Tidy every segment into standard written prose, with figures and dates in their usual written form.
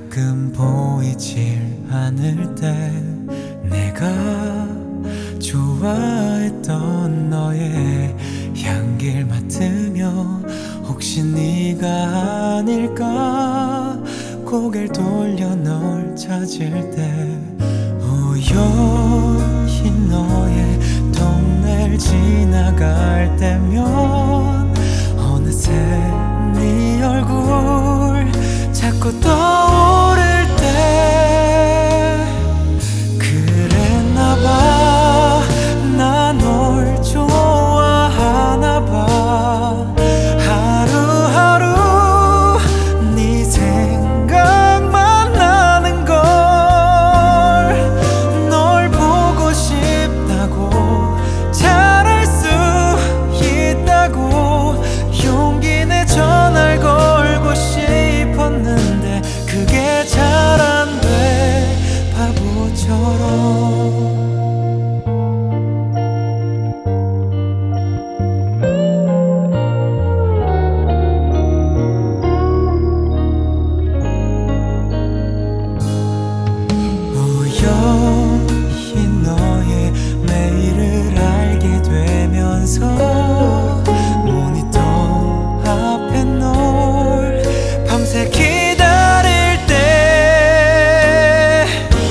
가끔 보이질 않을 때 내가 좋아했던 너의 향기를 맡으며 혹시 네가 아닐까 고개를 돌려 널 찾을 때 우연히 너의 동네를 지나갈 때면 어느새 네 얼굴 자꾸 떠오를 때 그랬나봐 나 널 좋아하나봐 하루하루 네 생각만 나는 걸 널 보고 싶다고 잘할 수 있다고 용기 내 전화를 걸고 싶었는데 그게 잘 안 돼 바보처럼 우연히 너의 메일을 알게 되면서 모니터 앞에 널 밤새 기다릴 때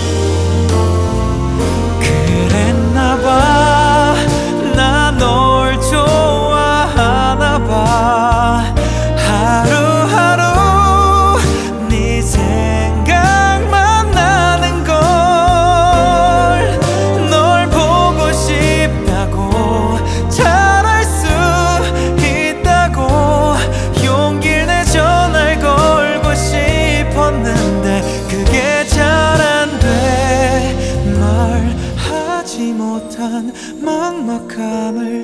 그랬나봐 나 널 좋아하나봐 하루하루 네 생각만 나는 걸 널 보고 싶다고 잘할 수 있다고 용기를 내 전화를 걸고 싶었는데 그게 잘 안 돼 말하지 못한 막막함을